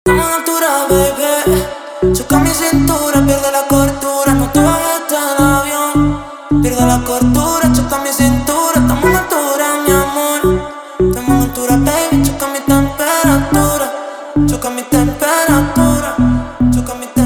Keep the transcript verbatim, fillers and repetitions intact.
Estamos en altura, baby. Choca mi cintura, pierde la cordura. No te bajes del avión. Pierde la cordura, choca mi cintura. Estamos en altura, mi amor. Estamos en altura, baby. Choca mi temperatura. Choca mi temperatura. Choca mi